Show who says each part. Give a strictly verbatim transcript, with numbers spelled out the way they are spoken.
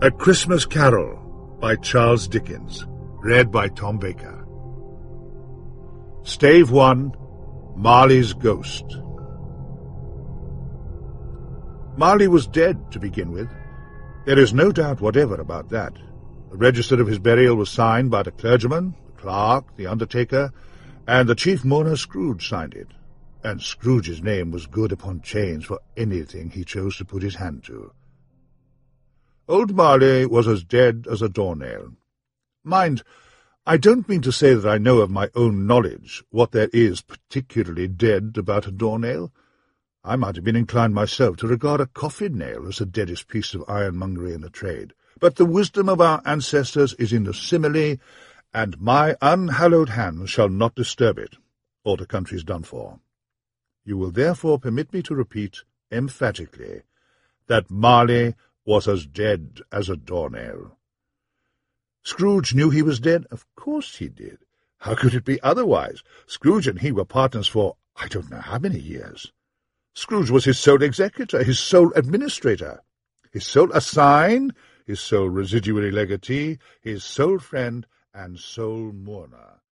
Speaker 1: A Christmas Carol by Charles Dickens, read by Tom Baker. Stave one, Marley's Ghost. Marley was dead, to begin with. There is no doubt whatever about that. The register of his burial was signed by the clergyman, the clerk, the undertaker, and the chief mourner Scrooge signed it. And Scrooge's name was good upon chains for anything he chose to put his hand to. Old Marley was as dead as a doornail. Mind, I don't mean to say that I know of my own knowledge what there is particularly dead about a doornail. I might have been inclined myself to regard a coffin-nail as the deadest piece of ironmongery in the trade. But the wisdom of our ancestors is in the simile, and my unhallowed hand shall not disturb it, or the country's done for. You will therefore permit me to repeat, emphatically, that Marley was as dead as a doornail. Scrooge knew he was dead. Of course he did. How could it be otherwise? Scrooge and he were partners for I don't know how many years. Scrooge was his sole executor, his sole administrator, his sole assign, his sole residuary legatee, his sole friend and sole mourner.